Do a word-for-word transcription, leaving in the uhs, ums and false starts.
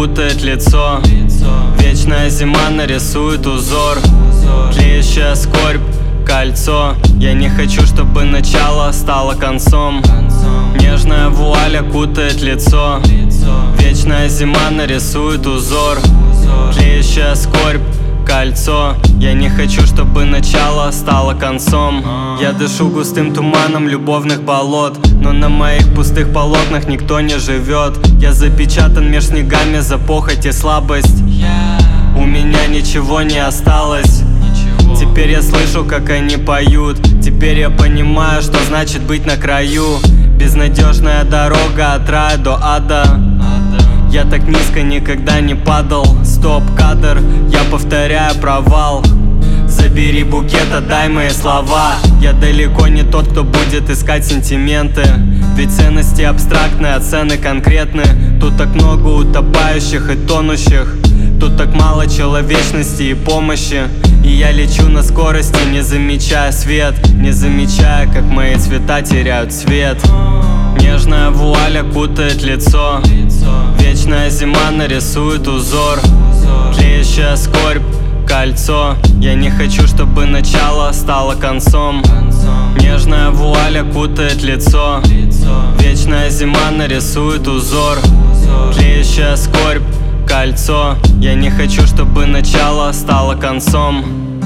кутает лицо. Вечная зима нарисует узор. Тлеющая скорбь, кольцо. Я не хочу, чтобы начало стало концом. Нежная вуаль окутает лицо. Вечная зима нарисует узор. Тлеющая скорбь, кольцо. Я не хочу, чтобы начало стало концом. Я дышу густым туманом любовных болот, но на моих пустых полотнах никто не живет. Я запечатан меж снегами за похоть и слабость. У меня ничего не осталось. Теперь я слышу, как они поют. Теперь я понимаю, что значит быть на краю. Безнадежная дорога от рая до ада. Я так низко никогда не падал. Стоп, кадр, я повторяю провал. Забери букет, отдай мои слова. Я далеко не тот, кто будет искать сентименты. Ведь ценности абстрактные, а цены конкретны. Тут так много утопающих и тонущих. Тут так мало человечности и помощи. И я лечу на скорости, не замечая свет. Не замечая, как мои цвета теряют цвет. Нежная вуаль окутает лицо. Вечная зима нарисует узор. Тлеющая скорбь, кольцо. Я не хочу, чтобы начало стало концом. Нежная вуаль окутает лицо. Вечная зима нарисует узор. Тлеющая скорбь, кольцо. Я не хочу, чтобы начало стало концом.